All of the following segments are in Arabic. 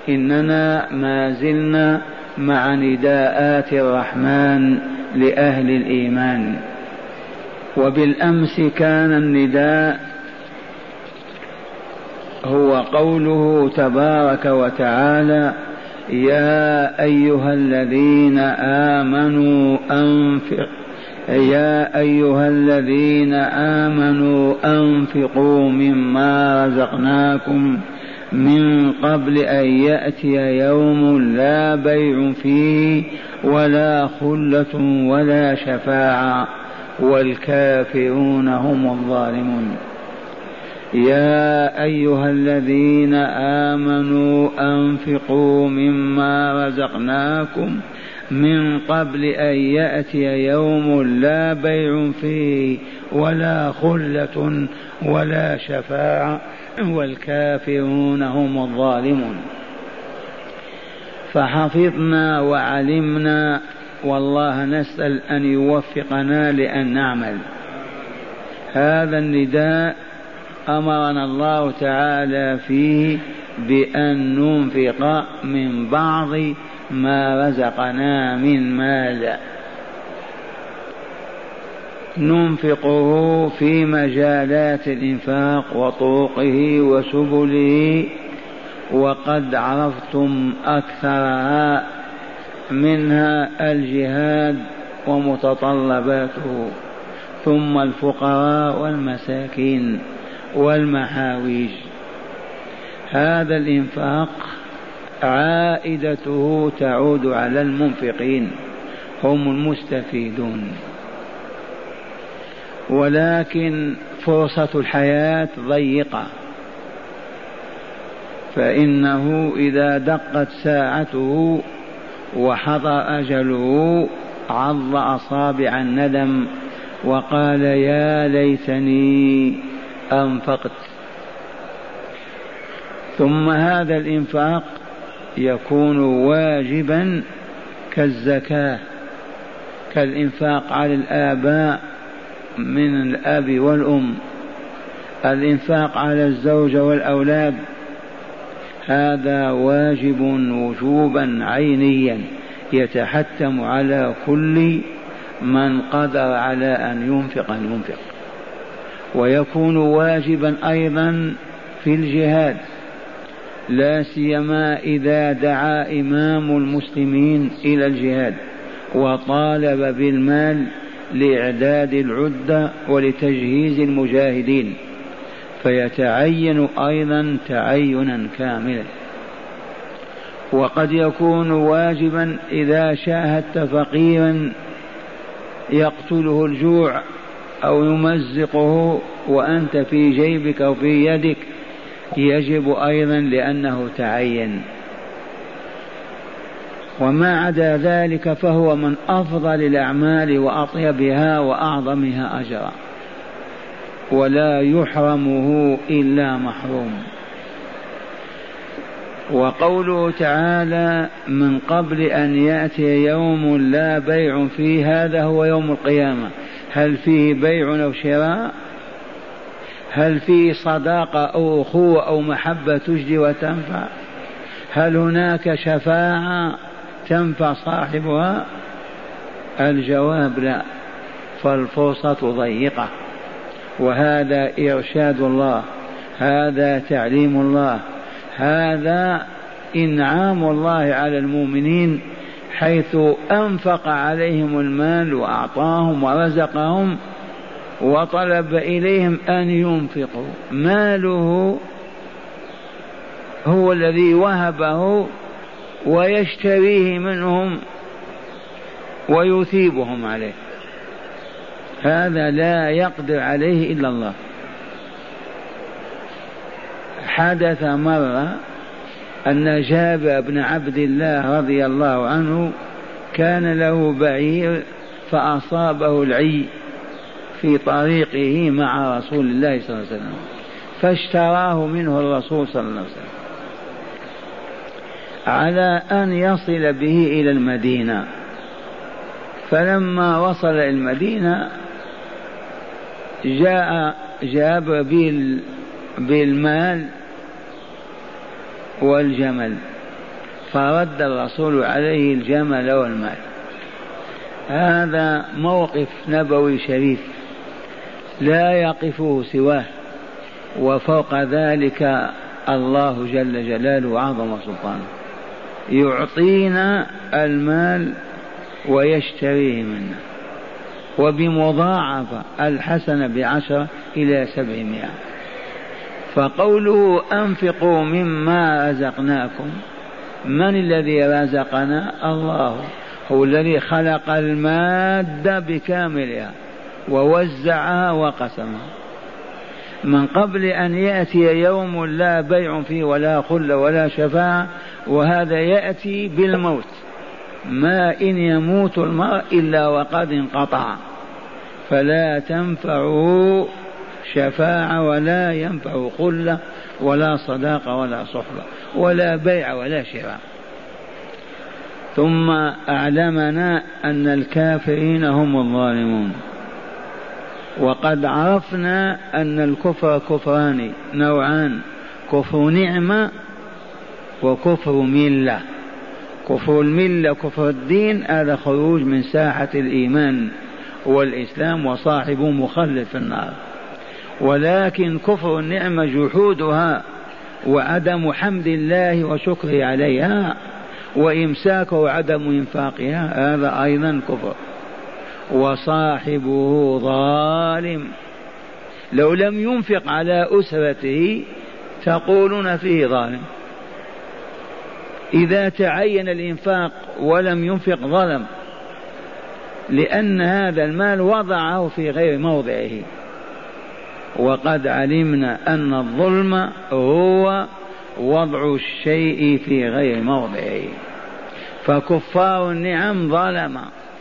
إننا ما زلنا مع نداءات الرحمن لأهل الإيمان. وبالأمس كان النداء هو قوله تبارك وتعالى: يا أيها الذين آمنوا أنفقوا مما رزقناكم من قبل أن يأتي يوم لا بيع فيه ولا خلة ولا شفاعة والكافرون هم الظالمون. يا أيها الذين آمنوا أنفقوا مما رزقناكم من قبل أن يأتي يوم لا بيع فيه ولا خلة ولا شفاعة والكافرون هم الظالمون. فحفظنا وعلمنا، والله نسأل أن يوفقنا لأن نعمل. هذا النداء أمرنا الله تعالى فيه بأن ننفق من بعض ما رزقنا من مال، ننفقه في مجالات الإنفاق وطرقه وسبله، وقد عرفتم أكثرها، منها الجهاد ومتطلباته، ثم الفقراء والمساكين والمحاويج. هذا الإنفاق عائدته تعود على المنفقين، هم المستفيدون. ولكن فرصة الحياة ضيقة، فإنه إذا دقت ساعته وحضر أجله عض أصابع الندم وقال: يا ليتني أنفقت. ثم هذا الإنفاق يكون واجبا كالزكاة، كالإنفاق على الآباء من الأب والأم، الإنفاق على الزوجة والأولاد، هذا واجب وجوبا عينيا يتحتم على كل من قدر على أن ينفق. ويكون واجبا أيضا في الجهاد، لا سيما إذا دعا إمام المسلمين إلى الجهاد وطالب بالمال لإعداد العدة ولتجهيز المجاهدين، فيتعين أيضا تعينا كاملا. وقد يكون واجبا إذا شاهدت فقيرا يقتله الجوع أو يمزقه وأنت في جيبك أو في يدك، يجب أيضا لأنه تعين. وما عدا ذلك فهو من أفضل الأعمال وأطيبها وأعظمها أجرا، ولا يحرمه إلا محروم. وقوله تعالى: من قبل أن يأتي يوم لا بيع فيه، هذا هو يوم القيامة. هل فيه بيع أو شراء؟ هل فيه صداقة أو أخوة أو محبة تجدي وتنفع؟ هل هناك شفاعة تنفع صاحبها؟ الجواب لا، فالفرصة ضيقة. وهذا إرشاد الله، هذا تعليم الله، هذا إنعام الله على المؤمنين، حيث أنفق عليهم المال وأعطاهم ورزقهم وطلب إليهم أن ينفقوا. ماله هو الذي وهبه ويشتريه منهم ويثيبهم عليه، هذا لا يقدر عليه إلا الله. حدث مرة أن جابر بن عبد الله رضي الله عنه كان له بعير فأصابه العي في طريقه مع رسول الله صلى الله عليه وسلم، فاشتراه منه الرسول صلى الله عليه وسلم على أن يصل به إلى المدينة. فلما وصل إلى المدينة جاء جابر بالمال والجمل فرد الرسول عليه الجمل والمال. هذا موقف نبوي شريف لا يقفه سواه، وفوق ذلك الله جل جلاله وعظم سلطانه يعطينا المال ويشتريه منا، وبمضاعفة الحسنة ب10 إلى 700. فقوله أنفقوا مما رزقناكم، من الذي رزقنا؟ الله، هو الذي خلق المادة بكاملها ووزعها وقسمها من قبل أن يأتي يوم لا بيع فيه ولا خلة ولا شفاعة، وهذا يأتي بالموت. ما إن يموت المرء إلا وقد انقطع، فلا تنفعه شفاعة ولا ينفع خلة ولا صداقة ولا صحبة ولا بيع ولا شراء. ثم أعلمنا أن الكافرين هم الظالمون. وقد عرفنا أن الكفر كفران نوعان: كفر نعمة وكفر ملة. كفر الملة كفر الدين، هذا خروج من ساحة الإيمان والإسلام وصاحبه مخلد في النار. ولكن كفر النعمة جحودها وعدم حمد الله وشكره عليها وإمساكه وعدم إنفاقها، هذا أيضا كفر، وصاحبه ظالم. لو لم ينفق على أسرته تقولون فيه ظالم، إذا تعين الإنفاق ولم ينفق ظلم، لأن هذا المال وضعه في غير موضعه. وقد علمنا أن الظلم هو وضع الشيء في غير موضعه. فكفار النعم ظلم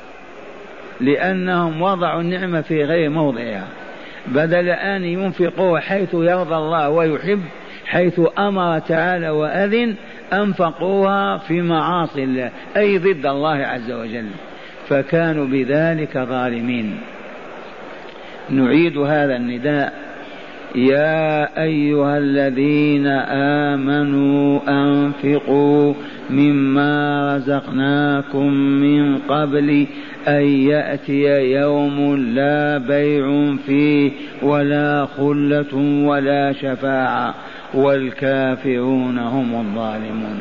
لأنهم وضعوا النعمة في غير موضعها، بدل أن ينفقوا حيث يرضى الله ويحب، حيث أمر تعالى وأذن، أنفقوها في معاصي الله أي ضد الله عز وجل، فكانوا بذلك ظالمين. نعيد هذا النداء: يا أيها الذين آمنوا أنفقوا مما رزقناكم من قبل أن يأتي يوم لا بيع فيه ولا خلة ولا شفاعة والكافرون هم الظالمون.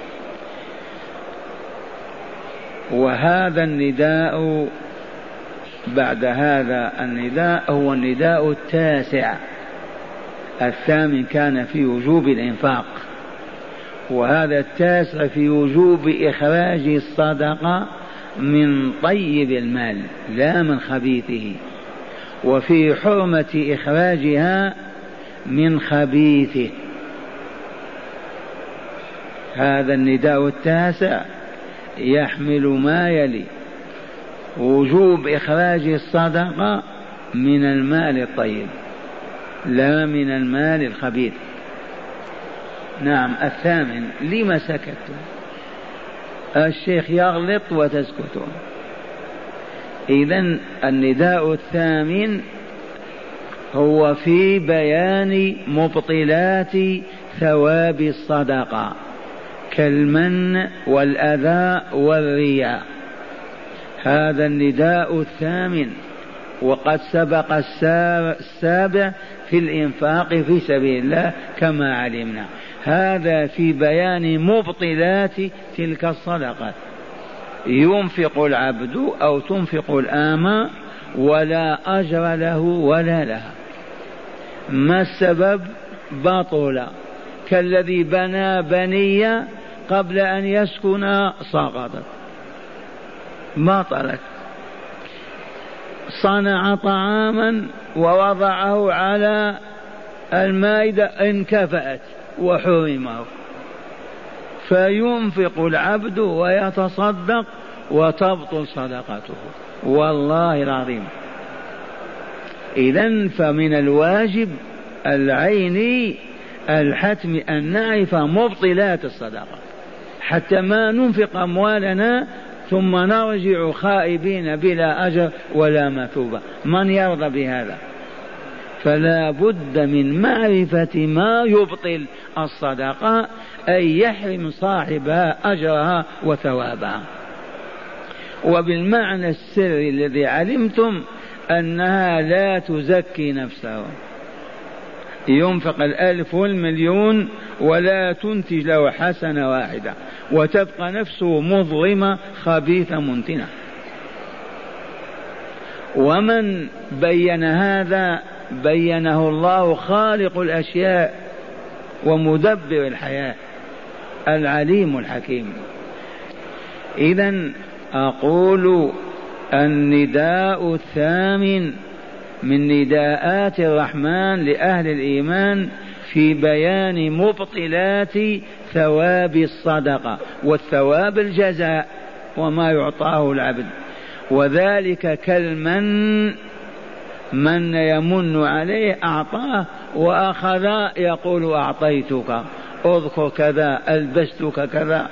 وهذا النداء بعد هذا النداء هو النداء التاسع. الثامن كان في وجوب الإنفاق، وهذا التاسع في وجوب إخراج الصدقة من طيب المال لا من خبيثه، وفي حرمة إخراجها من خبيثه. هذا النداء التاسع يحمل ما يلي: وجوب إخراج الصدقة من المال الطيب لا من المال الخبيث. نعم. الثامن: لما سكتتم؟ الشيخ يغلط وتسكتون. إذن النداء الثامن هو في بيان مبطلات ثواب الصدقة كالمن والأذى والرياء. هذا النداء الثامن، وقد سبق السابع في الإنفاق في سبيل الله كما علمنا. هذا في بيان مبطلات تلك الصدقات. ينفق العبد أو تنفق الآمة ولا أجر له ولا لها. ما السبب؟ بطل، كالذي بنى بنية قبل أن يسكن سقطت، بطلت. صنع طعاما ووضعه على المائدة انكفأت وحرمه، فينفق العبد ويتصدق وتبطل صدقته، والله العظيم. إذن فمن الواجب العيني الحتم أن نعرف مبطلات الصدقة حتى ما ننفق أموالنا ثم نرجع خائبين بلا أجر ولا مثوبة. من يرضى بهذا؟ فلا بد من معرفة ما يبطل الصدقة، أي يحرم صاحبها أجرها وثوابها. وبالمعنى السري الذي علمتم أنها لا تزكي نفسه، ينفق 1000 والمليون ولا تنتج له حسنة واحدة، وتبقى نفسه مظلمة خبيثة منتنة. ومن بين هذا بينه الله خالق الأشياء ومدبر الحياة العليم الحكيم. إذن أقول النداء الثامن من نداءات الرحمن لأهل الإيمان في بيان مبطلات ثواب الصدقة، والثواب الجزاء وما يعطاه العبد، وذلك كالمن، من يمن عليه أعطاه وأخذ يقول أعطيتك، اذكر كذا، ألبستك كذا،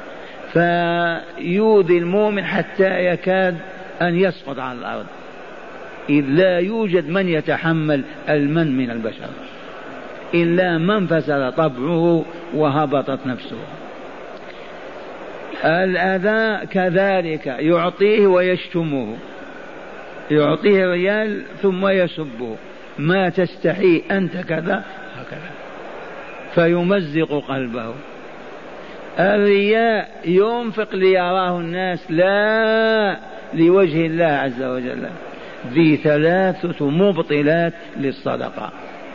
فيؤذي المؤمن حتى يكاد أن يسقط على الأرض، إذ لا يوجد من يتحمل المن من البشر إلا من فسد طبعه وهبطت نفسه. الأذى كذلك يعطيه ويشتمه، يعطيه ريال ثم يسبه، ما تستحي أنت كذا هكذا، فيمزق قلبه. الرياء ينفق ليراه الناس لا لوجه الله عز وجل. ذي 3 مبطلات للصدقة.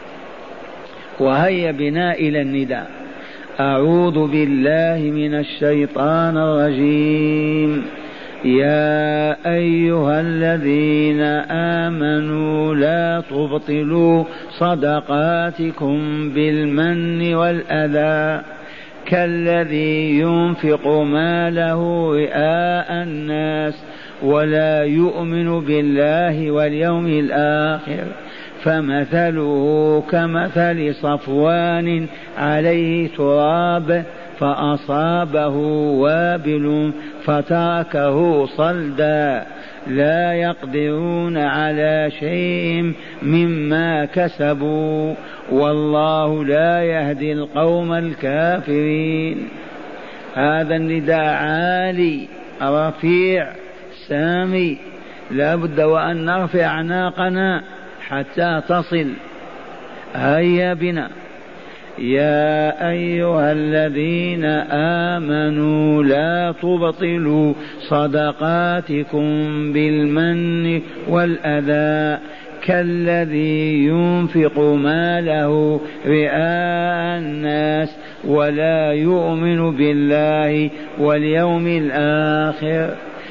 وهيا بنا إلى النداء. أعوذ بالله من الشيطان الرجيم. يا أيها الذين آمنوا لا تبطلوا صدقاتكم بالمن والأذى كالذي ينفق ماله رئاء الناس ولا يؤمن بالله واليوم الآخر فمثله كمثل صفوان عليه تراب فأصابه وابل فتركه صلدا لا يقدرون على شيء مما كسبوا والله لا يهدي القوم الكافرين. هذا النداء عالي رفيع سامي، لا بد وأن نرفع أعناقنا حتى تصل. هيا بنا. يا أيها الذين آمنوا لا تبطلوا صدقاتكم بالمن والأذى كالذي ينفق ماله رئاء الناس ولا يؤمن بالله واليوم الآخر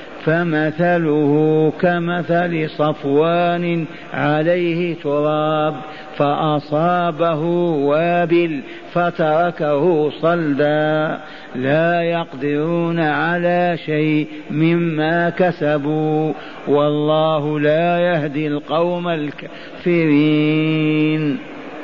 فمثله كمثل صفوان عليه تراب فأصابه وابل فتركه صلدا لا يقدرون على شيء مما كسبوا والله لا يهدي القوم الكافرين.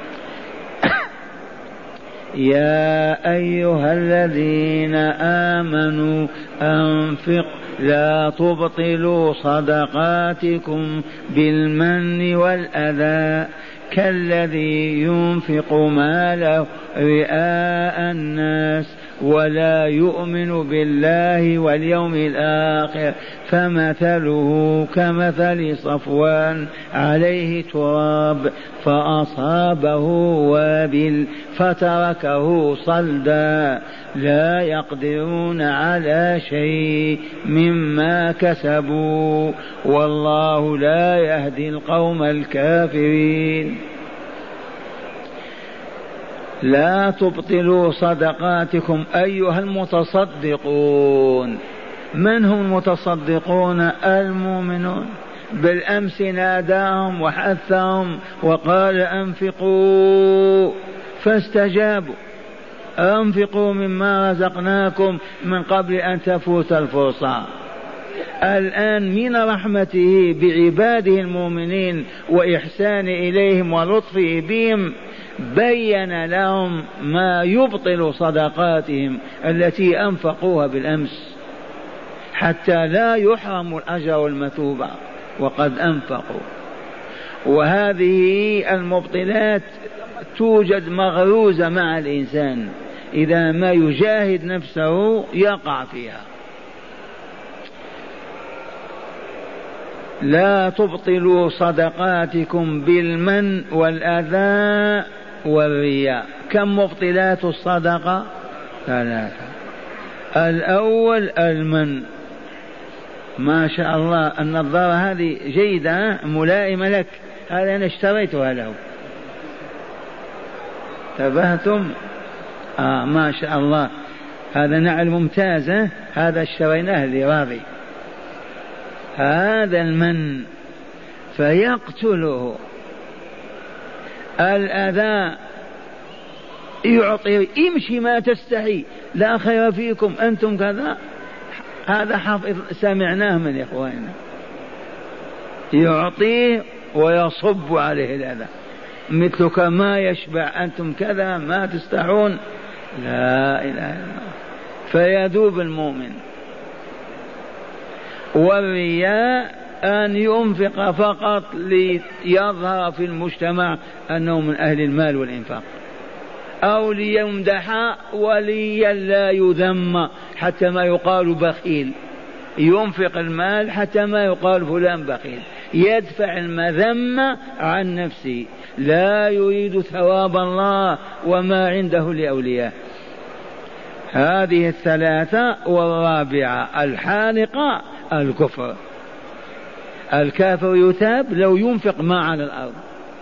يا أيها الذين آمنوا أنفقوا لا تبطلوا صدقاتكم بالمن والأذى كالذي ينفق ماله رئاء الناس ولا يؤمن بالله واليوم الآخر فمثله كمثل صفوان عليه تراب فأصابه وابل فتركه صلدا لا يقدرون على شيء مما كسبوا والله لا يهدي القوم الكافرين. لا تبطلوا صدقاتكم أيها المتصدقون. من هم المتصدقون؟ المؤمنون. بالأمس ناداهم وحثهم وقال أنفقوا فاستجابوا، أنفقوا مما رزقناكم من قبل أن تفوت الفرصة. الآن من رحمته بعباده المؤمنين وإحسان إليهم ولطفه بهم بين لهم ما يبطل صدقاتهم التي أنفقوها بالأمس حتى لا يحرموا الأجر والمثوبة وقد أنفقوا. وهذه المبطلات توجد مغروزة مع الإنسان، إذا ما يجاهد نفسه يقع فيها. لا تبطلوا صدقاتكم بالمن والأذى والرياء. كم مبطلات الصدقة؟ 3. الأول المن، ما شاء الله النظارة هذه جيدة ملائمة لك، هذا أنا اشتريتها له، انتبهتم؟ ما شاء الله هذا نعل ممتازة، هذا اشتريناه لراضي. هذا المن فيقتله. الأذى يعطي، امشي ما تستحي، لا خير فيكم أنتم كذا، هذا حافظ سمعناه من إخواننا، يعطيه ويصب عليه الأذى، مثلك ما يشبع أنتم كذا ما تستحون، لا إله إلا الله، فيذوب المؤمن. والرياء أن ينفق فقط ليظهر في المجتمع أنه من أهل المال والإنفاق، أو ليمدح وليا لا يذم حتى ما يقال بخيل، ينفق المال حتى ما يقال فلان بخيل، يدفع المذمة عن نفسه، لا يريد ثواب الله وما عنده لأولياء. هذه 3. والرابعة الحالقة الكفر. الكافر يثاب لو ينفق ما على الأرض.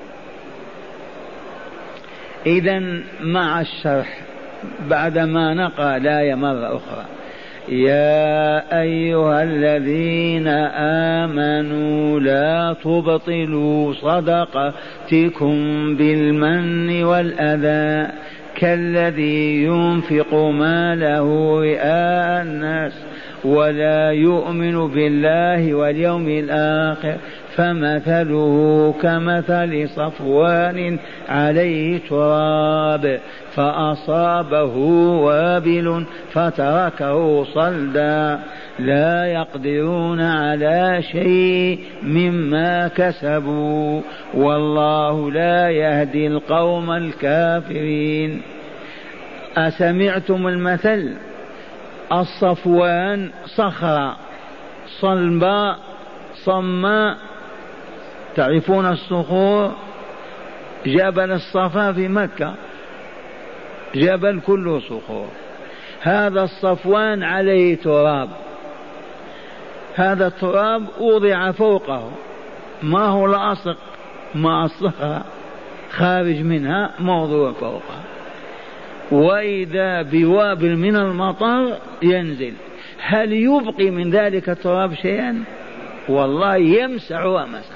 إذن مع الشرح بعدما نقرأ الآية مرة أخرى: يا أيها الذين آمنوا لا تبطلوا صدقاتكم بالمن والأذى كالذي ينفق ماله رئاء الناس ولا يؤمن بالله واليوم الآخر فمثله كمثل صفوان عليه تراب فأصابه وابل فتركه صلدا لا يقدرون على شيء مما كسبوا والله لا يهدي القوم الكافرين. أسمعتم المثل؟ الصفوان صخرة صلبة صماء، تعرفون الصخور، جبل الصفا في مكة جبل كله صخور، هذا الصفوان عليه تراب، هذا التراب وضع فوقه، ما هو لاصق مع الصخرة، خارج منها موضوع فوقها، وإذا بوابل من المطر ينزل، هل يبقي من ذلك التراب شيئا؟ والله يمسح ومسح،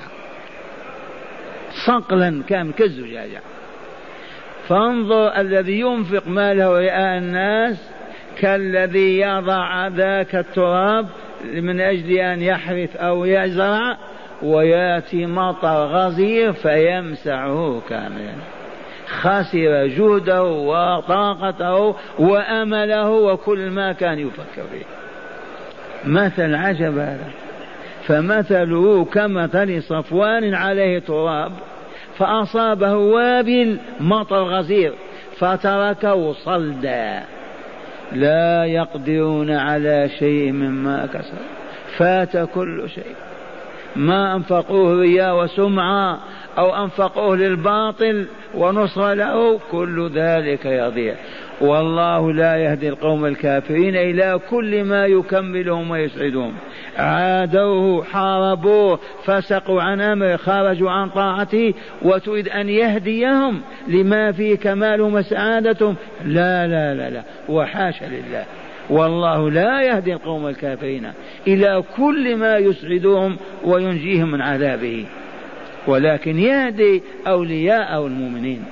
صقلا كان كالزجاجة. فانظر الذي ينفق ماله رئاء الناس كالذي يضع ذاك التراب من أجل أن يحرث أو يزرع ويأتي مطر غزير فيمسحه كاملا، خسر جهده وطاقته وأمله وكل ما كان يفكر فيه. مثل عجب هذا. فمثله كمثل صفوان عليه تراب فأصابه وابل مطر غزير فتركه صلدا لا يقدرون على شيء مما كسب، فات كل شيء، ما أنفقوه رياء وسمعة أو أنفقوه للباطل ونصر له، كل ذلك يضيع. والله لا يهدي القوم الكافرين إلى كل ما يكملهم ويسعدهم. عادوه، حاربوه، فسقوا عن أمره، خرجوا عن طاعته، وتريد أن يهديهم لما فيه كمالهم وسعادتهم؟ لا لا لا لا، وحاشا لله. والله لا يهدي القوم الكافرين إلى كل ما يسعدهم وينجيهم من عذابه، ولكن يهدي أولياء المؤمنين.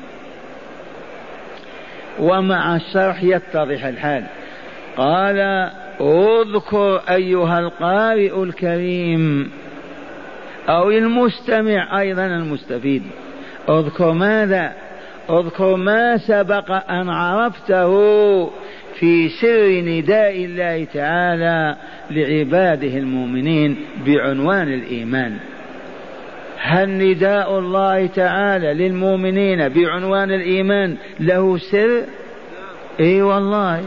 ومع الشرح يتضح الحال. قال: اذكر أيها القارئ الكريم أو المستمع أيضا المستفيد، اذكر ماذا؟ اذكر ما سبق أن عرفته في سر نداء الله تعالى لعباده المؤمنين بعنوان الإيمان. هل نداء الله تعالى للمؤمنين بعنوان الإيمان له سر؟ اي والله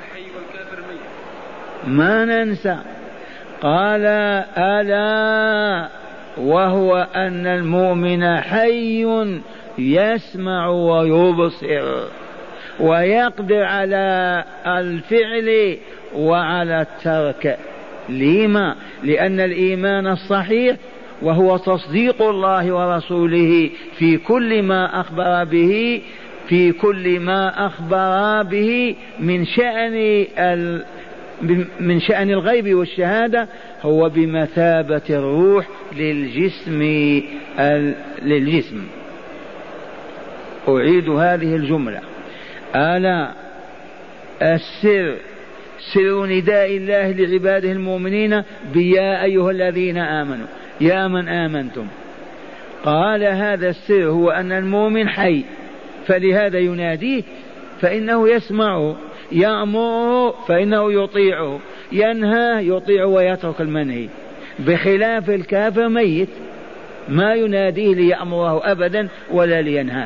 ما ننسى. قال ألا وهو أن المؤمن حي يسمع ويبصر ويقدر على الفعل وعلى الترك. لما؟ لأن الإيمان الصحيح وهو تصديق الله ورسوله في كل ما أخبر به، في كل ما أخبر به من شأن الغيب والشهادة، هو بمثابة الروح للجسم. أعيد هذه الجملة. ألا السر سر نداء الله لعباده المؤمنين بيا أيها الذين آمنوا، يا من آمنتم. قال هذا السر هو أن المؤمن حي، فلهذا يناديه، فإنه يسمعه، يأمره فإنه يطيعه، ينهى يطيع ويترك المنهي، بخلاف الكافر ميت ما يناديه ليأمره أبدا ولا لينهى.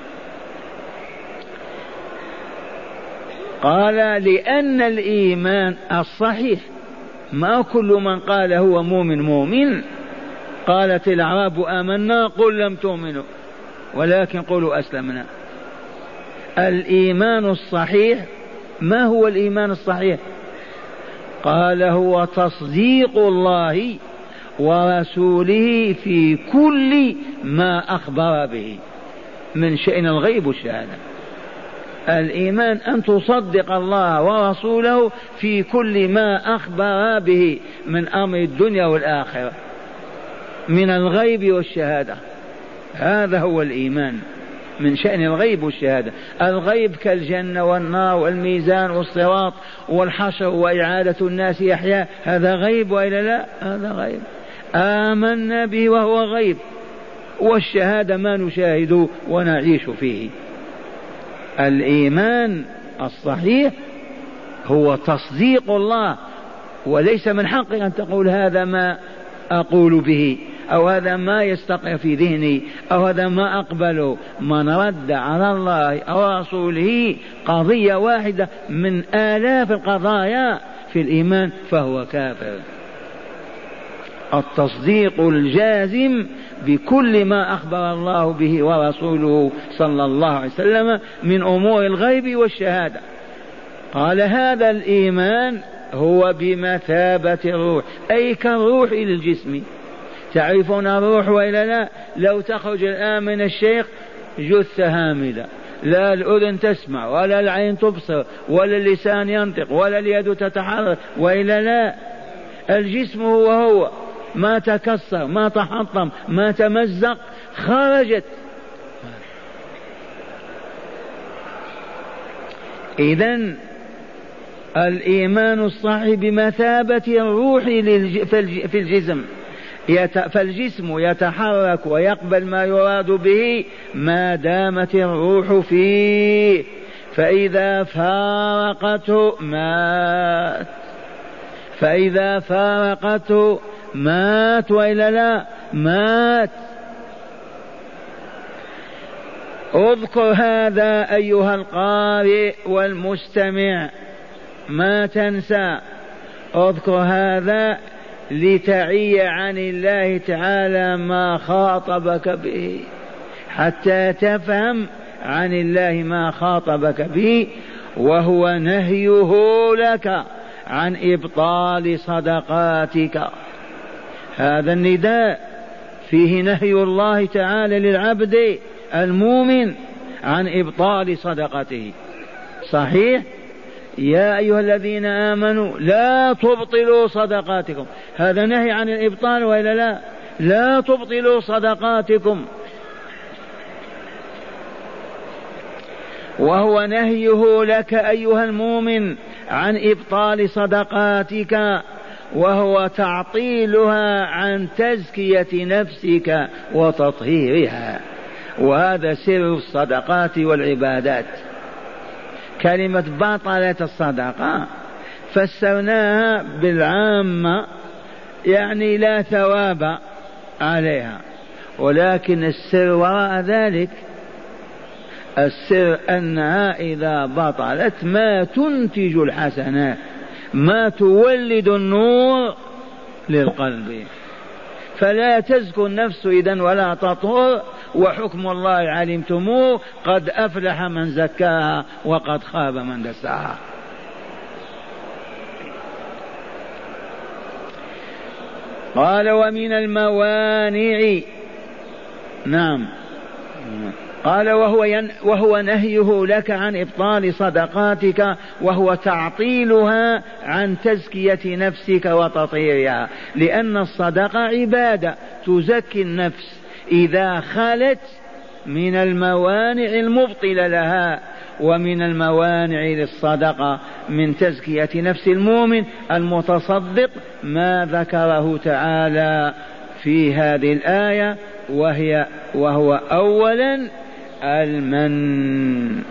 قال لأن الإيمان الصحيح ما كل من قال هو مؤمن. قالت الأعراب آمنا قل لم تؤمنوا ولكن قولوا أسلمنا. الإيمان الصحيح ما هو الإيمان الصحيح؟ قال هو تصديق الله ورسوله في كل ما أخبر به من شأن الغيب والشهادة. الإيمان أن تصدق الله ورسوله في كل ما أخبر به من أمر الدنيا والآخرة من الغيب والشهادة. هذا هو الإيمان من شأن الغيب والشهادة. الغيب كالجنة والنار والميزان والصراط والحشر وإعادة الناس أحياء، هذا غيب وإلا لا؟ هذا غيب آمنا به وهو غيب. والشهادة ما نشاهد ونعيش فيه. الإيمان الصحيح هو تصديق الله، وليس من حقك أن تقول هذا ما أقول به، أو هذا ما يستقر في ذهني، أو هذا ما أقبله. من رد على الله أو رسوله قضية واحدة من آلاف القضايا في الإيمان فهو كافر. التصديق الجازم بكل ما أخبر الله به ورسوله صلى الله عليه وسلم من أمور الغيب والشهادة. قال هذا الإيمان هو بمثابة الروح، أي كالروح إلى الجسم. تعرفون الروح وإلا لا؟ لو تخرج الآن من الشيخ جثة هامدة، لا الأذن تسمع ولا العين تبصر ولا اللسان ينطق ولا اليد تتحرك وإلا لا؟ الجسم هو ما تكسر ما تحطم ما تمزق، خرجت. إذن الإيمان الصحيح بمثابة الروح في الجسم، فالجسم يتحرك ويقبل ما يراد به ما دامت الروح فيه، فإذا فارقته مات، فإذا فارقته مات وإلا لا؟ مات. اذكر هذا أيها القارئ والمستمع، ما تنسى، اذكر هذا لتعي عن الله تعالى ما خاطبك به، حتى تفهم عن الله ما خاطبك به، وهو نهيه لك عن إبطال صدقاتك. هذا النداء فيه نهي الله تعالى للعبد المؤمن عن إبطال صدقته. صحيح؟ يا أيها الذين آمنوا لا تبطلوا صدقاتكم، هذا نهي عن الإبطال وإلا لا؟ لا تبطلوا صدقاتكم. وهو نهيه لك أيها المؤمن عن إبطال صدقاتك، وهو تعطيلها عن تزكية نفسك وتطهيرها. وهذا سر الصدقات والعبادات. كلمة بطلة الصدقة فسرناها بالعامة، يعني لا ثواب عليها، ولكن السر وراء ذلك، السر أنها إذا بطلت ما تنتج الحسنات، ما تولد النور للقلب، فلا تزكو النفس إذن ولا تطهر، وحكم الله علمتموه، قد أفلح من زكاها وقد خاب من دساها. قال ومن الموانع، نعم، قال وهو نهيه لك عن إبطال صدقاتك، وهو تعطيلها عن تزكية نفسك وتطهيرها، لأن الصدقة عبادة تزكي النفس إذا خلت من الموانع المبطلة لها. ومن الموانع للصدقة من تزكية نفس المؤمن المتصدق ما ذكره تعالى في هذه الآية، وهو أولا المن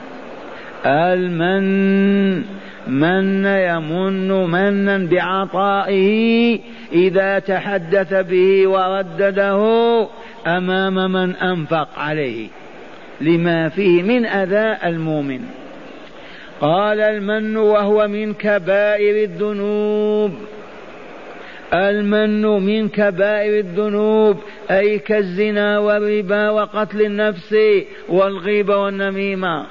من يمن منا بعطائه إذا تحدث به وردده أمام من أنفق عليه لما فيه من أذى المؤمن. قال المن وهو من كبائر الذنوب، المن من كبائر الذنوب، أي كالزنا والربا وقتل النفس والغيبة والنميمة.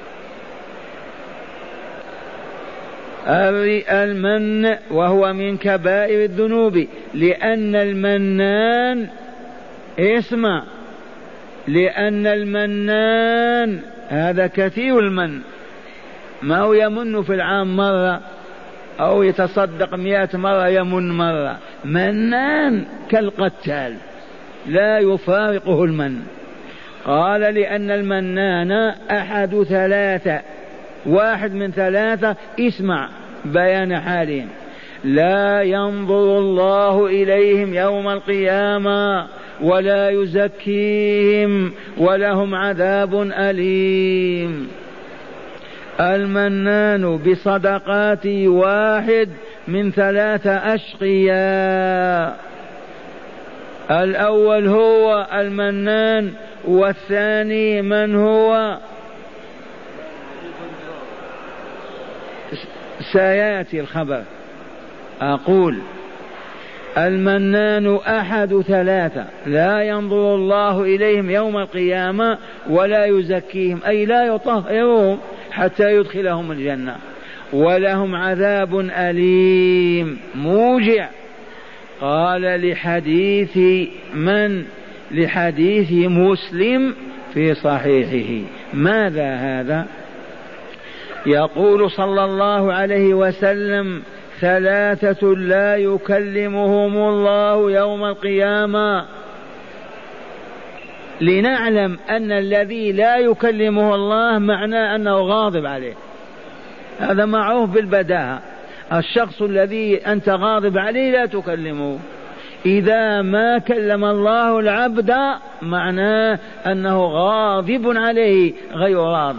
المن وهو من كبائر الذنوب، لأن المنان، اسمع، لأن المنان هذا كثير المن، ما هو يمن في العام مرة أو يتصدق 100 مرة، يمن مرة. منان كالقتال لا يفارقه المن. قال لأن المنان أحد ثلاثة، واحد من ثلاثة، اسمع بيان حالهم: لا ينظر الله إليهم يوم القيامة ولا يزكيهم ولهم عذاب أليم. المنان بصدقاته واحد من ثلاثة أشقياء، الأول هو المنان، والثاني من هو؟ سيأتي الخبر. أقول المنان أحد ثلاثة: لا ينظر الله إليهم يوم القيامة ولا يزكيهم، أي لا يطهرهم حتى يدخلهم الجنة، ولهم عذاب أليم موجع. قال لحديث من؟ لحديث مسلم في صحيحه. ماذا هذا؟ يقول صلى الله عليه وسلم: ثلاثة لا يكلمهم الله يوم القيامة. لنعلم أن الذي لا يكلمه الله معناه أنه غاضب عليه، هذا معروف بالبداهة. الشخص الذي أنت غاضب عليه لا تكلمه. إذا ما كلم الله العبد معناه أنه غاضب عليه غير راض.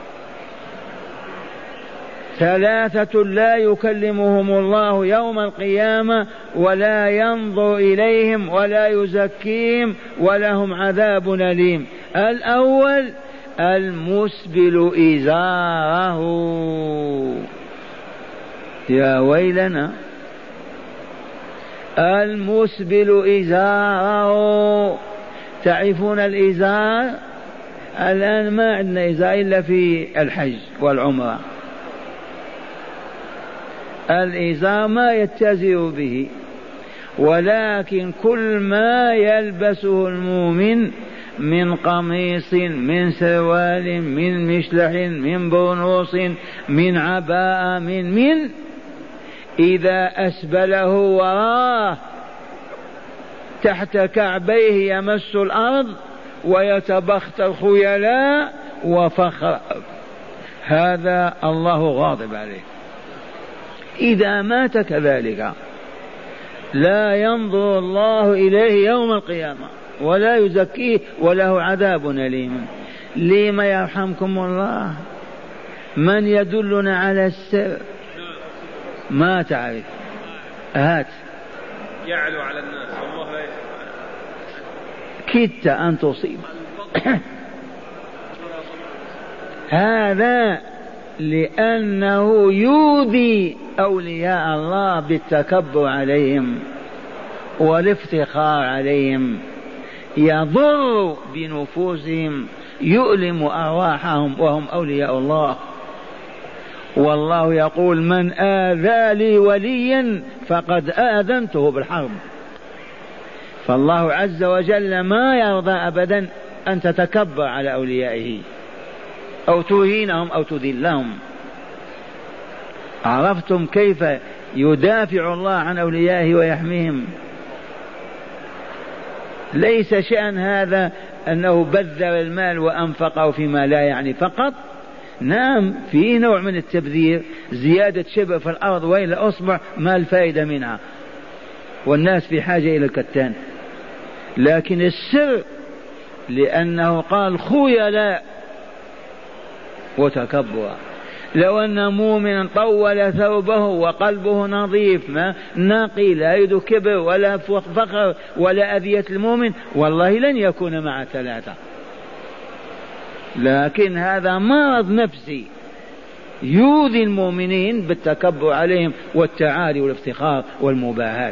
ثلاثة لا يكلمهم الله يوم القيامة ولا ينظر إليهم ولا يزكيهم ولهم عذاب أليم. الأول المسبل إزاره، يا ويلنا، المسبل إزاره. تعرفون الإزار؟ الآن ما عندنا إزار إلا في الحج والعمرة. الإزار ما يتزر به، ولكن كل ما يلبسه المؤمن من قميص، من سروال، من مشلح، من برنوس، من عباءة، من إذا أسبله وراه تحت كعبيه يمس الأرض ويتبختر خيلاء وفخر، هذا الله غاضب عليه. إذا مات كذلك لا ينظر الله إليه يوم القيامة ولا يزكيه وله عذاب أليم. لما يرحمكم الله؟ من يدلنا على السر؟ ما تعرف؟ هات. يعلو على الناس والله لا يخفى. كدت أن تصيب. هذا لأنه يؤذي أولياء الله بالتكبر عليهم والافتخار عليهم، يضر بنفوسهم، يؤلم أرواحهم وهم أولياء الله. والله يقول: من آذى لي وليا فقد آذنته بالحرب. فالله عز وجل ما يرضى أبدا أن تتكبر على أوليائه أو تهينهم أو تذلهم. عرفتم كيف يدافع الله عن أوليائه ويحميهم؟ ليس شأن هذا أنه بذر المال وأنفقه فيما لا يعني فقط. نعم، في نوع من التبذير، زيادة شبر في الأرض وإلى أصبع ما الفائدة منها، والناس في حاجة إلى الكتان. لكن السر لأنه قال خيلاء وتكبر. لو أن مؤمنا طول ثوبه وقلبه نظيف ما نقي، لا يد كبر ولا فخر ولا أذية المؤمن، والله لن يكون مع ثلاثة. لكن هذا مرض نفسي يؤذي المؤمنين بالتكبر عليهم والتعالي والافتخار والمباهات.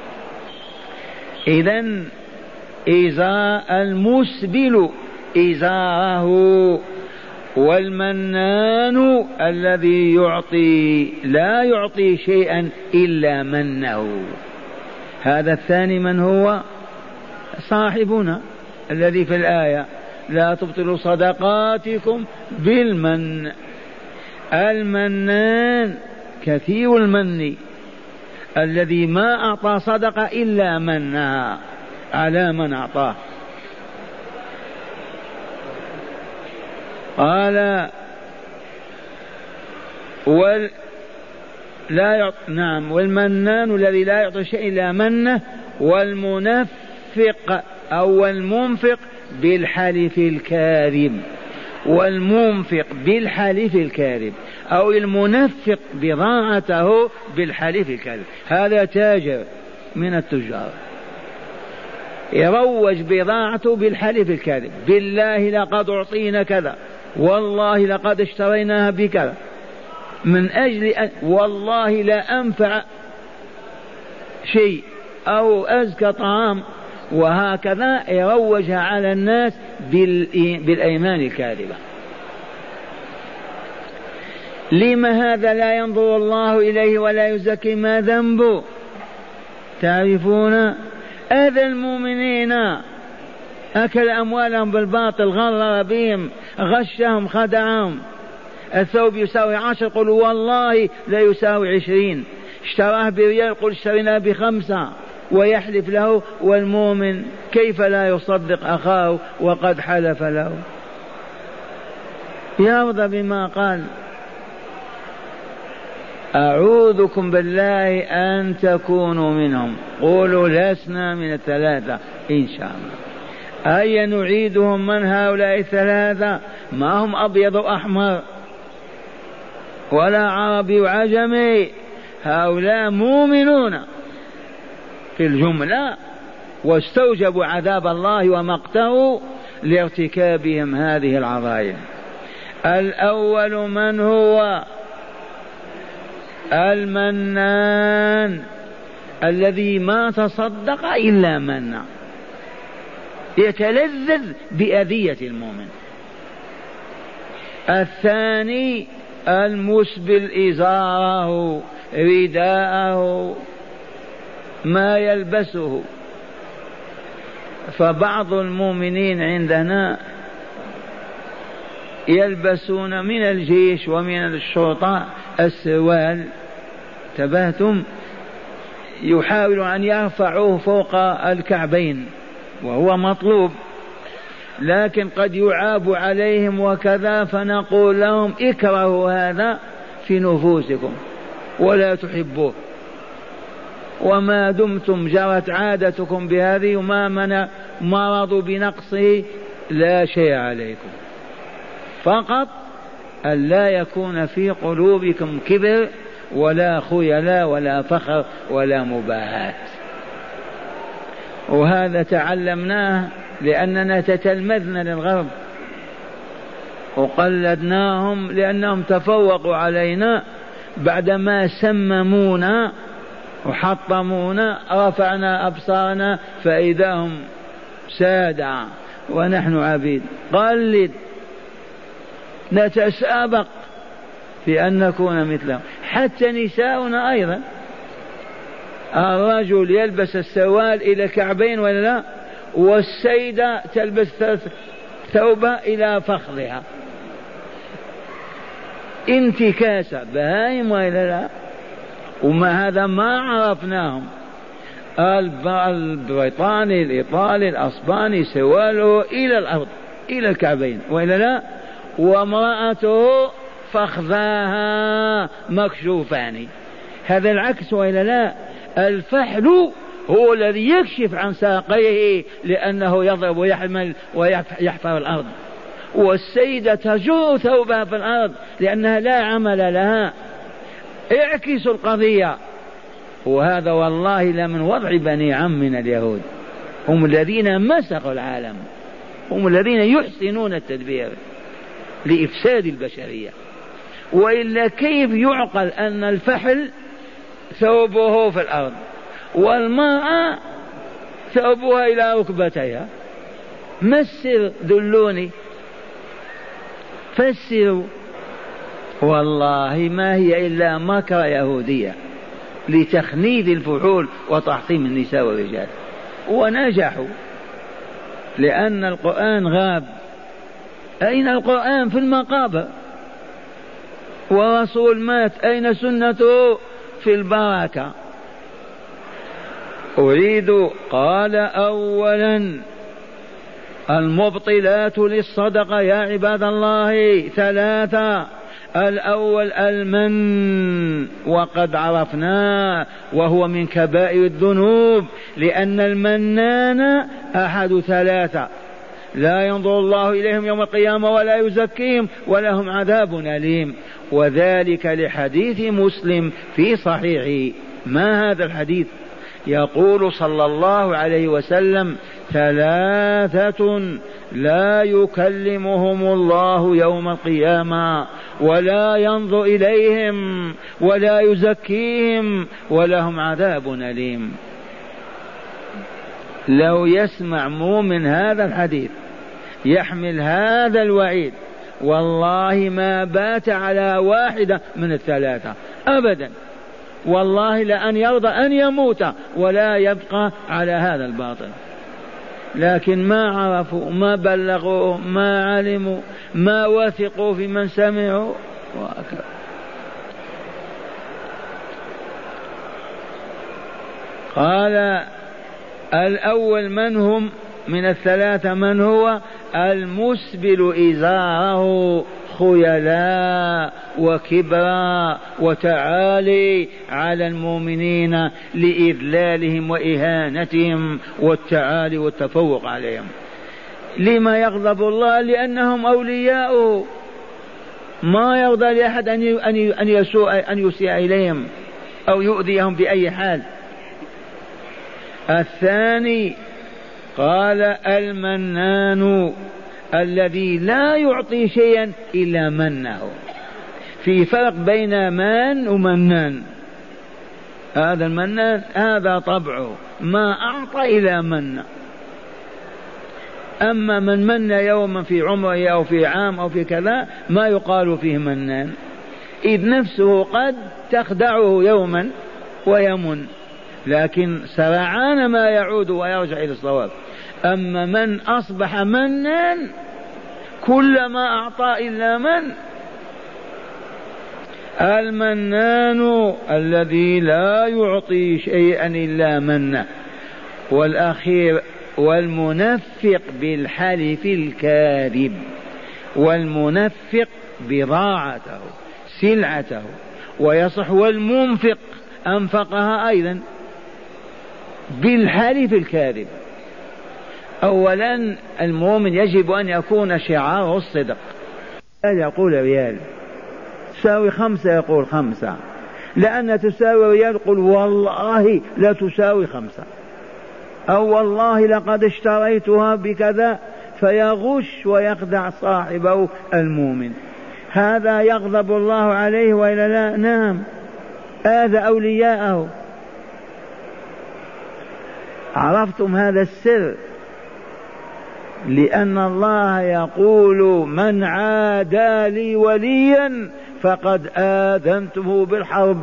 إذن إزاء المسبل إزاره، والمنان الذي يعطي لا يعطي شيئا إلا منه. هذا الثاني من هو؟ صاحبنا الذي في الآية: لا تبطلوا صدقاتكم بالمن. المنان كثير المن الذي ما أعطى صدقة إلا منها على من أعطاه. قال والمنان الذي لا يعطي شيء إلا منه، والمنفق أو المنفق بالحلف الكاذب. والمنفق بالحلف الكاذب أو المنفق بضاعته بالحلف الكاذب، هذا تاجر من التجار يروج بضاعته بالحلف الكاذب: بالله لقد أعطينا كذا، والله لقد اشتريناها بكذا، من أجل والله لا أنفع شيء أو أزكى طعام، وهكذا يروجها على الناس بالأيمان الكاذبة. لما هذا لا ينظر الله إليه ولا يزكي؟ ما ذنبه؟ تعرفون؟ أذى المؤمنين، أكل أموالهم بالباطل، غرر بهم، غشهم، خدعهم. الثوب يساوي 10، قل والله لا يساوي 20. اشتراه بريال، قل اشترينا ب5، ويحلف له. والمؤمن كيف لا يصدق أخاه وقد حلف له؟ يرضى بما قال. أعوذكم بالله أن تكونوا منهم. قولوا لسنا من الثلاثة إن شاء الله. أي نعيدهم من هؤلاء الثلاثة؟ ما هم أبيض وأحمر ولا عربي وعجمي، هؤلاء مؤمنون في الجملة، واستوجبوا عذاب الله ومقته لارتكابهم هذه العظائم. الأول من هو؟ المنان الذي ما تصدق إلا منا، يتلذذ بأذية المؤمن. الثاني المسبل إزاره، رداءه، ما يلبسه. فبعض المؤمنين عندنا يلبسون من الجيش ومن الشرطة السروال، تبهتم، يحاول أن يرفعوه فوق الكعبين وهو مطلوب، لكن قد يعاب عليهم وكذا، فنقول لهم اكرهوا هذا في نفوسكم ولا تحبوه، وما دمتم جرت عادتكم بهذه وما مرضوا بنقصه لا شيء عليكم، فقط أن لا يكون في قلوبكم كبر ولا خيلاء ولا فخر ولا مباهات. وهذا تعلمناه لأننا تتلمذنا للغرب وقلدناهم لأنهم تفوقوا علينا، بعدما سممونا وحطمونا رفعنا أبصارنا فإذا هم سادة ونحن عبيد. قلد، نتسابق في أن نكون مثلهم. حتى نساؤنا أيضا، الرجل يلبس السوال إلى الكعبين ولا لا، والسيدة تلبس ثوبة إلى فخذها، انتكاسة بهائم وإلا لا. وما هذا ما عرفناهم. البريطاني الإيطالي الأسباني سواله إلى الأرض إلى الكعبين وإلا لا، وامرأته فخذاها مكشوفان. هذا العكس وإلا لا. الفحل هو الذي يكشف عن ساقيه لأنه يضرب ويحمل ويحفر الأرض، والسيدة تجر ثوبها في الأرض لأنها لا عمل لها. اعكسوا القضية. وهذا والله لمن وضع بني عمنا اليهود، هم الذين مسخوا العالم، هم الذين يحسنون التدبير لإفساد البشرية. وإلا كيف يعقل أن الفحل ثوبه في الأرض والمرأة ثوبها إلى ركبتيها؟ مسر، دلوني، فسروا. والله ما هي إلا مكر يهودية لتخنيد الفحول وتحطيم النساء والرجال، ونجحوا لأن القرآن غاب. أين القرآن؟ في المقابر. ورسول مات، أين سنته؟ في البركة. أريد، قال أولا المبطلات للصدقة يا عباد الله ثلاثة. الأول المن، وقد عرفناه وهو من كبائر الذنوب، لأن المنان أحد ثلاثة: لا ينظر الله إليهم يوم القيامة ولا يزكيهم ولهم عذاب أليم. وذلك لحديث مسلم في صحيحه. ما هذا الحديث؟ يقول صلى الله عليه وسلم: ثلاثة لا يكلمهم الله يوم القيامة ولا ينظر إليهم ولا يزكيهم ولهم عذاب أليم. لو يسمع مؤمن هذا الحديث يحمل هذا الوعيد والله ما بات على واحدة من الثلاثة أبدا، والله لأن يرضى أن يموت ولا يبقى على هذا الباطل. لكن ما عرفوا، ما بلغوا، ما علموا، ما وثقوا في من سمعوا. قال الأول من هم من الثلاثة؟ من هو؟ المسبل إزاره خيلاء وكبرا وتعالي على المؤمنين لإذلالهم وإهانتهم والتعالي والتفوق عليهم. لما يغضب الله؟ لأنهم أولياء، ما يرضى لأحد أن يسيء إليهم أو يؤذيهم بأي حال. الثاني قال المنان، الذي لا يعطي شيئا إلا منه. في فرق بين من ومنان. هذا المنان هذا طبعه، ما أعطى إلا من. أما من من يوما في عمره أو في عام أو في كذا ما يقال فيه منان، إذ نفسه قد تخدعه يوما ويمن، لكن سرعان ما يعود ويرجع إلى الصواب. أما من أصبح منان كلما أعطى إلا من. المنان الذي لا يعطي شيئا إلا منه. والأخير والمنفق بالحلف الكاذب، والمنفق بضاعته سلعته، ويصح والمنفق أنفقها أيضا بالحلف الكاذب. أولا المؤمن يجب أن يكون شعاره الصدق. يقول ريال تساوي 5 يقول 5، لأن تساوي ريال يقول والله لا تساوي 5. أو والله لقد اشتريتها بكذا، فيغش ويخدع صاحبه المؤمن. هذا يغضب الله عليه وإلا لا؟ نعم، آذى أولياءه. عرفتم هذا السر؟ لأن الله يقول من عادى لي وليا فقد آذنته بالحرب.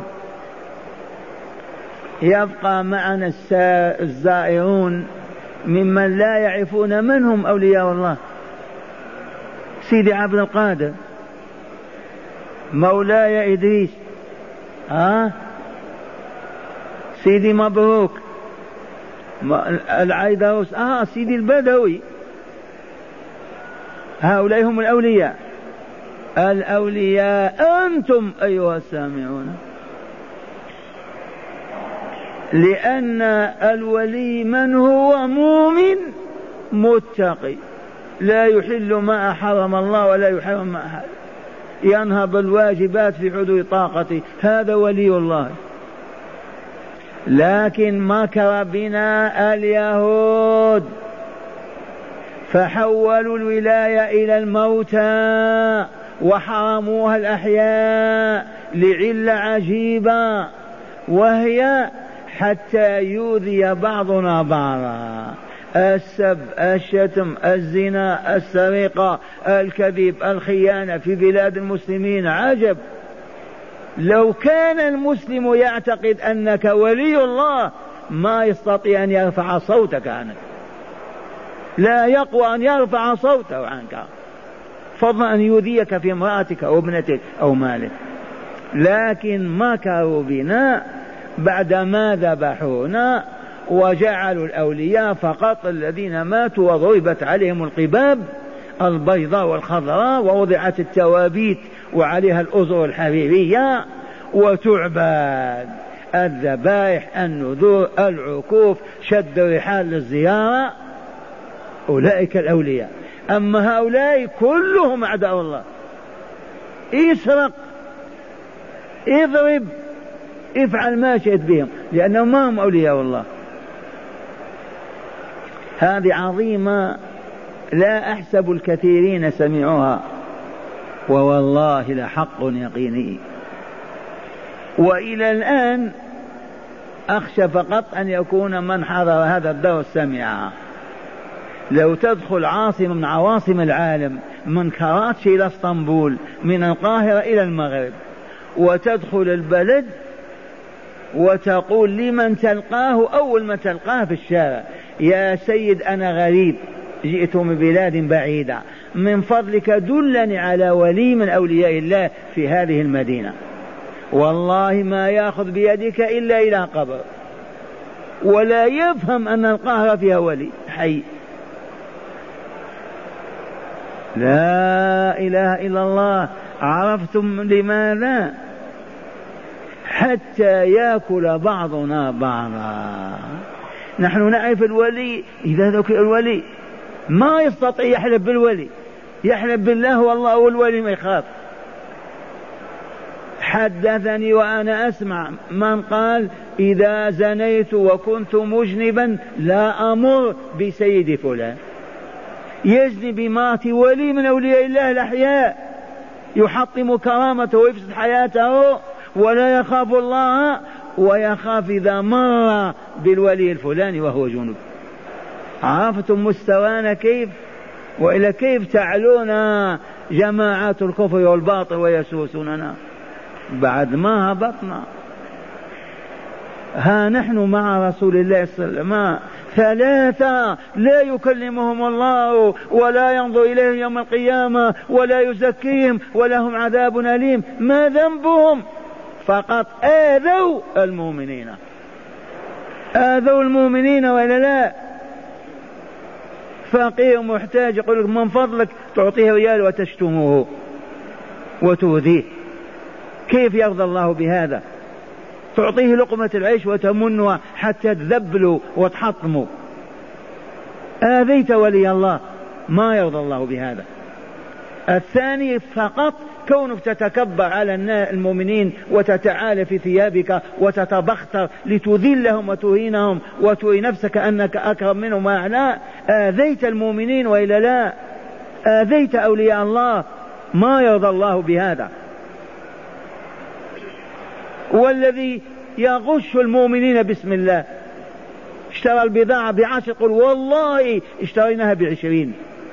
يبقى معنا الزائرون ممن لا يعرفون من هم أولياء الله. سيدي عبد القادر، مولاي إدريس، سيدي مبروك، العيدروس، سيدي البدوي. هؤلاء هم الأولياء. الأولياء أنتم أيها السامعون. لأن الولي من هو مؤمن متقي لا يحل ما حرم الله ولا يحرم ما حرم، ينهض الواجبات في حدود طاقته، هذا ولي الله. لكن مكر بنا اليهود فحولوا الولاية إلى الموتى وحرموها الأحياء لعلة عجيبة، وهي حتى يؤذي بعضنا بعضا. السب، الشتم، الزنا، السرقة، الكذب، الخيانة في بلاد المسلمين. عجب، لو كان المسلم يعتقد أنك ولي الله ما يستطيع أن يرفع صوتك عنك، لا يقوى أن يرفع صوته عنك، فضلا أن يؤذيك في امرأتك أو ابنتك أو مالك. لكن مكروا بنا بعدما ذبحونا وجعلوا الأولياء فقط الذين ماتوا وضربت عليهم القباب البيضاء والخضراء ووضعت التوابيت وعليها الأزر الحريرية وتعبد. الذبائح، النذور، العكوف، شد الرحال للزيارة، أولئك الأولياء. أما هؤلاء كلهم أعداء الله. اسرق، اضرب، افعل ما شئت بهم، لأنهم ما هم أولياء الله. هذه عظيمة لا أحسب الكثيرين سمعوها، ووالله لحق يقيني. وإلى الآن أخشى فقط أن يكون من حضر هذا الدرس سمعها. لو تدخل عاصمة من عواصم العالم، من كراتشي إلى اسطنبول، من القاهرة إلى المغرب، وتدخل البلد وتقول لمن تلقاه أول ما تلقاه في الشارع: يا سيد أنا غريب جئت من بلاد بعيدة، من فضلك دلني على ولي من أولياء الله في هذه المدينة، والله ما يأخذ بيدك إلا إلى قبر، ولا يفهم أن القاهرة فيها ولي حي. لا إله إلا الله. عرفتم لماذا؟ حتى يأكل بعضنا بعضا. نحن نعرف الولي، إذا ذكر الولي ما يستطيع يحلف بالولي، يحلف بالله والله والولي ما يخاف. حدثني وأنا أسمع من قال: إذا زنيت وكنت مجنبا لا أمر بسيد فلان. يزني بمات ولي من أولياء الله الأحياء، يحطم كرامته ويفسد حياته ولا يخاف الله، ويخاف إذا مر بالولي الفلاني وهو جنوب. عرفتم مستوانا كيف؟ وإلى كيف تعلون جماعات الكفر والباطل ويسوسوننا بعد ما هبطنا. ها نحن مع رسول الله صلى الله عليه وسلم 3 لا يكلمهم الله ولا ينظر إليهم يوم القيامة ولا يزكيهم ولهم عذاب أليم. ما ذنبهم؟ فقط آذوا المؤمنين، آذوا المؤمنين ولا لا؟ فقير محتاج يقول لك من فضلك تعطيه ريال وتشتمه وتؤذيه. كيف يرضى الله بهذا؟ تعطيه لقمة العيش وتمنها حتى تذبلوا وتحطموا. آذيت ولي الله، ما يرضى الله بهذا. الثاني فقط كونك تتكبر على المؤمنين وتتعالى في ثيابك وتتبختر لتذلهم وتهينهم وتري نفسك أنك أكرم منهم وأعلى، آذيت المؤمنين وإلا لا؟ آذيت أولياء الله، ما يرضى الله بهذا. والذي يغش المؤمنين بسم الله، اشترى البضاعة ب10 يقول والله اشتريناها ب20.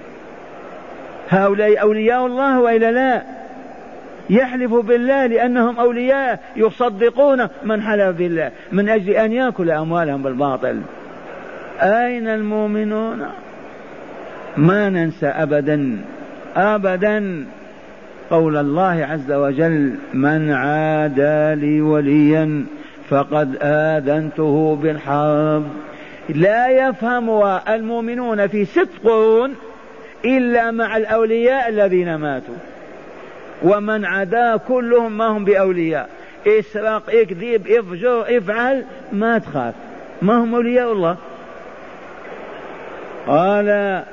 هؤلاء أولياء الله وإلا لا؟ يحلف بالله لأنهم أولياء، يصدقون من حلف بالله من أجل أن يأكل أموالهم بالباطل. أين المؤمنون؟ ما ننسى أبدا أبدا قول الله عز وجل: من عادى لي وليا فقد آذنته بالحرب. لا يفهم المؤمنون في 6 قرون إلا مع الأولياء الذين ماتوا، ومن عدا كلهم ما هم بأولياء. اسرق، اكذب، افجر، افعل، ما تخاف، ما هم أولياء الله. قال: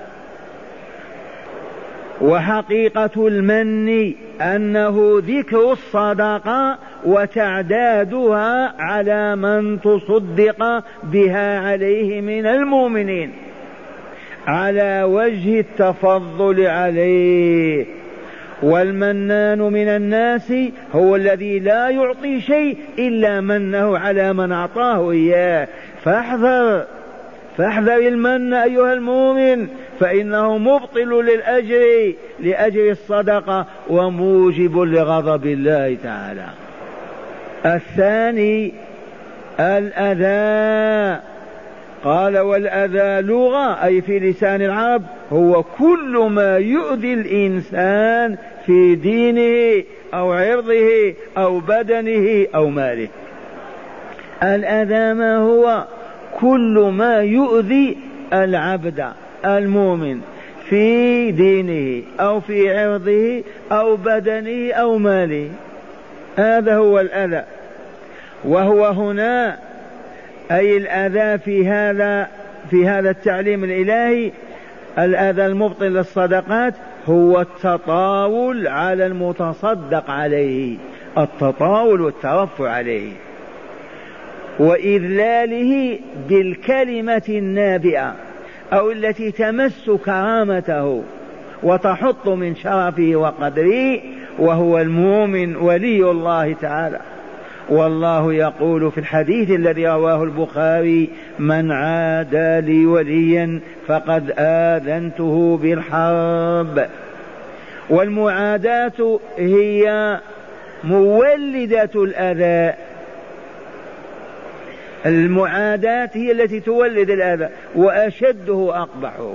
وحقيقة المن أنه ذكر الصدقة وتعدادها على من تصدق بها عليه من المؤمنين على وجه التفضل عليه. والمنان من الناس هو الذي لا يعطي شيء إلا منه على من أعطاه إياه. فاحذر المن أيها المؤمن، فإنه مبطل للأجر لأجر الصدقة وموجب لغضب الله تعالى. الثاني الأذى. قال: والأذى لغة أي في لسان العرب هو كل ما يؤذي الإنسان في دينه أو عرضه أو بدنه أو ماله. الأذى ما هو؟ كل ما يؤذي العبد المؤمن في دينه أو في عرضه أو بدنه أو ماله، هذا هو الأذى. وهو هنا أي الأذى في هذا التعليم الإلهي، الأذى المبطل للصدقات هو التطاول على المتصدق عليه، التطاول والترفع عليه، وإذلاله بالكلمة النابئة أو التي تمس كرامته وتحط من شرفه وقدره، وهو المؤمن ولي الله تعالى. والله يقول في الحديث الذي رواه البخاري: من عادى لي وليا فقد آذنته بالحرب. والمعاداة هي مولدة الأذى، المعاداة هي التي تولد الأذى وأشده أقبحه.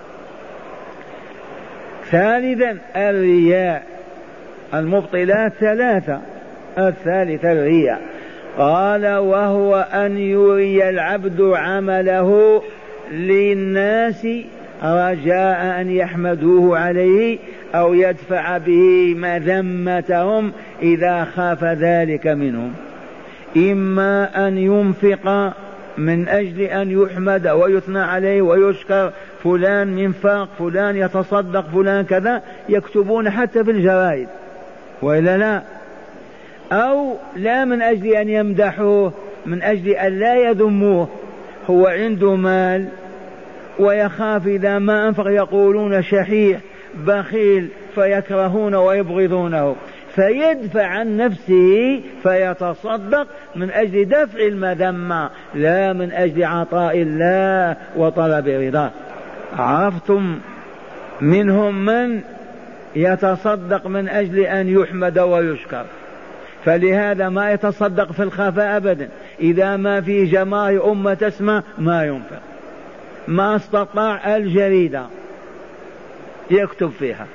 ثالثا الرياء، المبطلات 3. الثالث الرياء. قال: وهو أن يري العبد عمله للناس رجاء أن يحمدوه عليه أو يدفع به مذمتهم إذا خاف ذلك منهم، إما أن ينفق من أجل أن يحمد ويثنى عليه ويشكر، فلان منفق، فلان يتصدق، فلان كذا، يكتبون حتى في الجرائد وإلا لا؟ أو لا من أجل أن يمدحوه، من أجل أن لا يذموه، هو عنده مال ويخاف إذا ما أنفق يقولون شحيح بخيل فيكرهون ويبغضونه، فيدفع عن نفسه فيتصدق من أجل دفع المذمة لا من أجل عطاء الله وطلب رضاه. عرفتم؟ منهم من يتصدق من أجل أن يحمد ويشكر، فلهذا ما يتصدق في الخفاء أبدا، إذا ما في جماهير أمة تسمع ما ينفق، ما استطاع الجريدة يكتب فيها.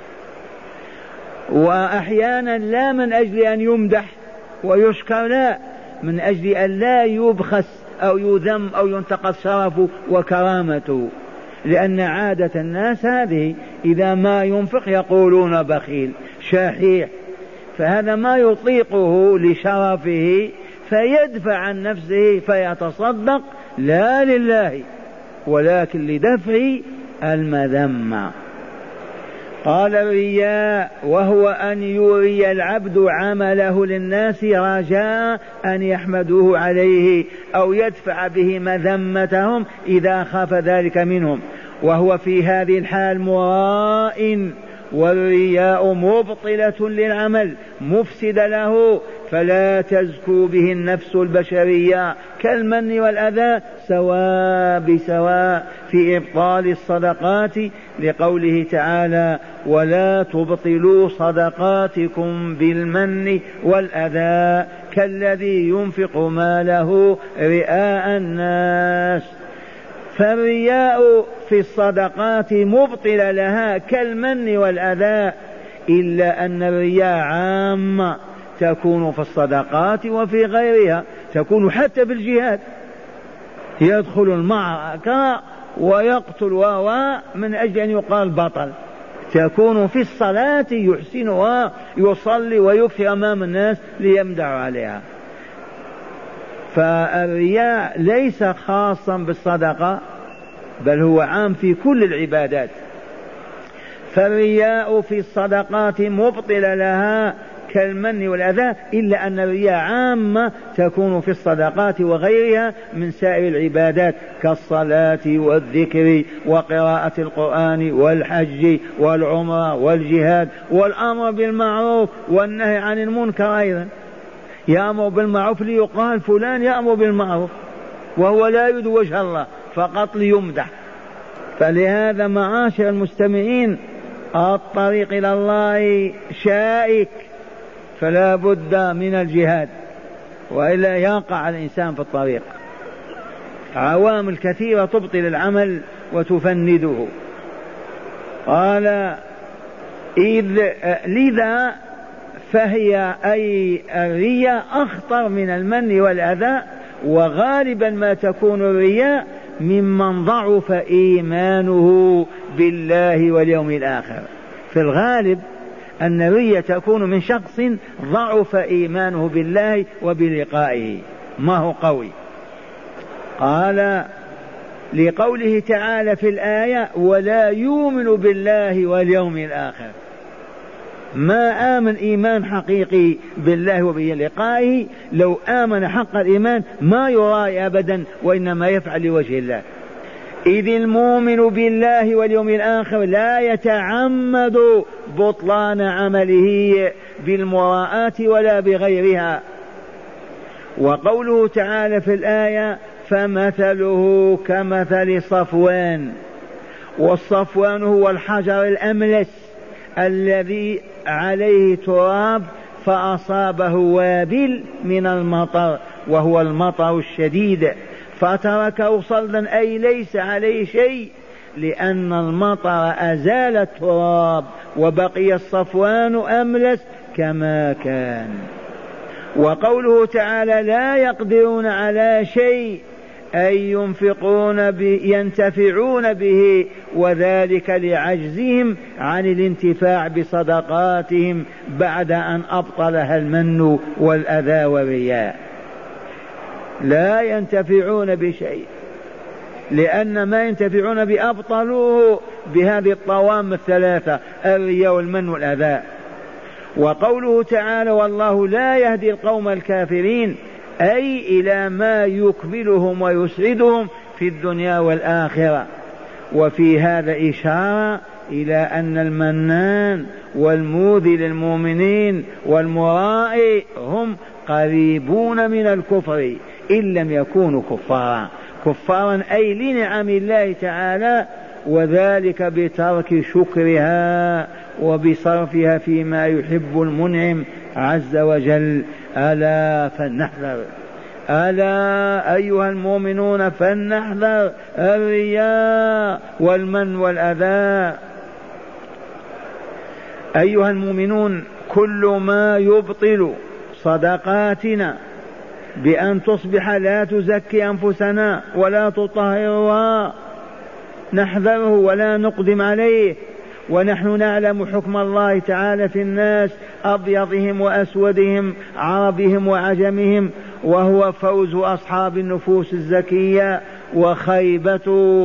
وأحيانا لا من أجل أن يمدح ويشكر، لا، من أجل أن لا يبخس أو يذم أو ينتقص شرفه وكرامته، لأن عادة الناس هذه إذا ما ينفق يقولون بخيل شحيح، فهذا ما يطيقه لشرفه فيدفع عن نفسه فيتصدق لا لله ولكن لدفع المذمة. قال الرياء وهو أن يري العبد عمله للناس رجاء أن يحمدوه عليه أو يدفع به مذمتهم إذا خاف ذلك منهم، وهو في هذه الحال مراء، والرياء مبطلة للعمل مفسد له، فلا تزكو به النفس البشرية كالمن والأذى سواء بسواء في إبطال الصدقات، لقوله تعالى ولا تبطلوا صدقاتكم بالمن والأذى كالذي ينفق ماله رئاء الناس. فالرياء في الصدقات مبطل لها كالمن والأذى، إلا أن الرياء عامة تكون في الصدقات وفي غيرها، تكون حتى في الجهاد، يدخل المعركة ويقتل من أجل أن يقال بطل، تكون في الصلاة يحسنها يصلي ويكفي أمام الناس ليمدحوا عليها. فالرياء ليس خاصا بالصدقة بل هو عام في كل العبادات. فالرياء في الصدقات مبطل لها كالمن والأذى، إلا أن الرياء عامة تكون في الصدقات وغيرها من سائر العبادات كالصلاة والذكر وقراءة القرآن والحج والعمرة والجهاد والأمر بالمعروف والنهي عن المنكر. أيضا يأمر بالمعروف ليقال فلان يأمر بالمعروف، وهو لا يريد وجه الله فقط ليمدح. فلهذا معاشر المستمعين الطريق إلى الله شائك، فلا بد من الجهاد وإلا يقع الإنسان في الطريق. عوامل كثيرة تبطل العمل وتفنده. قال لذا فهي أي الرياء أخطر من المن والأذى، وغالبا ما تكون الرياء ممن ضعف إيمانه بالله واليوم الآخر. في الغالب أن الرياء تكون من شخص ضعف إيمانه بالله وبلقائه، ما هو قوي. قال لقوله تعالى في الآية ولا يؤمن بالله واليوم الآخر، ما آمن إيمان حقيقي بالله وبلقائه، لو آمن حق الإيمان ما يرائي أبدا وإنما يفعل لوجه الله. إذ المؤمن بالله واليوم الآخر لا يتعمد بطلان عمله بالمراءات ولا بغيرها. وقوله تعالى في الآية فمثله كمثل صفوان، والصفوان هو الحجر الأملس الذي عليه تراب فأصابه وابل من المطر وهو المطر الشديد فتركه صلدا، أي ليس عليه شيء لأن المطر أزال التراب وبقي الصفوان أملس كما كان. وقوله تعالى لا يقدرون على شيء أي ينتفعون به، وذلك لعجزهم عن الانتفاع بصدقاتهم بعد أن أبطلها المن والأذى والرياء. لا ينتفعون بشيء لأن ما ينتفعون بأبطلوه بهذه الطوام الثلاثة الرياء والمن والأذى. وقوله تعالى والله لا يهدي القوم الكافرين، أي إلى ما يكملهم ويسعدهم في الدنيا والآخرة. وفي هذا إشارة إلى أن المنان والموذي للمؤمنين والمرائي هم قريبون من الكفر إن لم يكونوا كفارا أي لنعم الله تعالى، وذلك بترك شكرها وبصرفها فيما يحب المنعم عز وجل. ألا فلنحذر، ألا أيها المؤمنون فلنحذر الرياء والمن والأذى. أيها المؤمنون كل ما يبطل صدقاتنا بأن تصبح لا تزكي أنفسنا ولا تطهرها نحذره ولا نقدم عليه. ونحن نعلم حكم الله تعالى في الناس أبيضهم وأسودهم عربهم وعجمهم، وهو فوز أصحاب النفوس الزكية وخيبة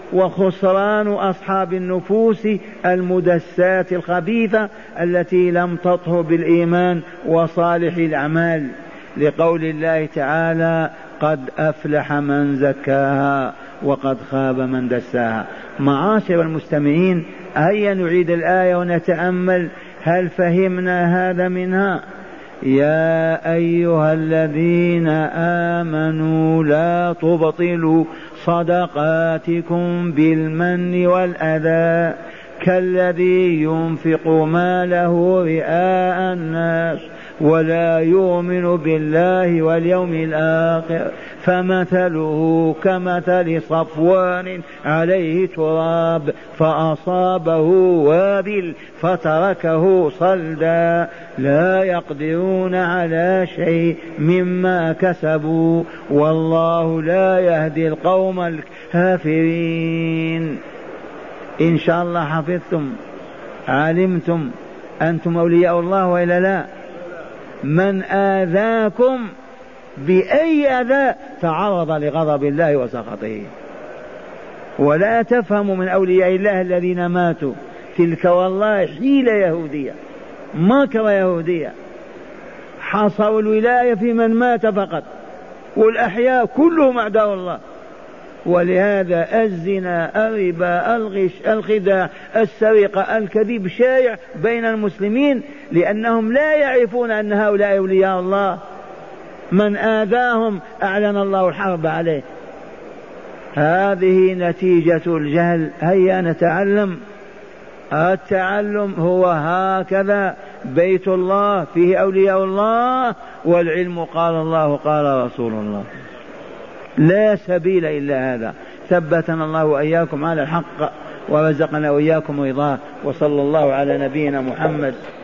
وخسران أصحاب النفوس المدسات الخبيثة التي لم تطهر بالإيمان وصالح الأعمال، لقول الله تعالى قد أفلح من زكاها وقد خاب من دساها. معاشر المستمعين، هيا نعيد الآية ونتأمل هل فهمنا هذا منها؟ يا أيها الذين آمنوا لا تبطلوا صدقاتكم بالمن والأذى كالذي ينفق ماله رئاء الناس ولا يؤمن بالله واليوم الآخر فمثله كمثل صفوان عليه تراب فأصابه وابل فتركه صلدا لا يقدرون على شيء مما كسبوا والله لا يهدي القوم الكافرين. إن شاء الله حفظتم علمتم أنتم أولياء الله وإلا لا؟ من آذاكم بأي أذى تعرض لغضب الله وسخطه. ولا تفهموا من أولياء الله الذين ماتوا تلك والله حيلة يهودية مكر يهودية، حصروا الولاية في من مات فقط والأحياء كلهم أعداء الله. ولهذا الزنا الربا الغش الخداع السرقة الكذب شائع بين المسلمين لأنهم لا يعرفون أن هؤلاء أولياء الله. من آذاهم أعلن الله الحرب عليه. هذه نتيجة الجهل. هيا نتعلم. التعلم هو هكذا، بيت الله فيه أولياء الله والعلم قال الله قال رسول الله، لا سبيل إلا هذا. ثبتنا الله وإياكم على الحق ورزقنا وإياكم رضاه، وصلى الله على نبينا محمد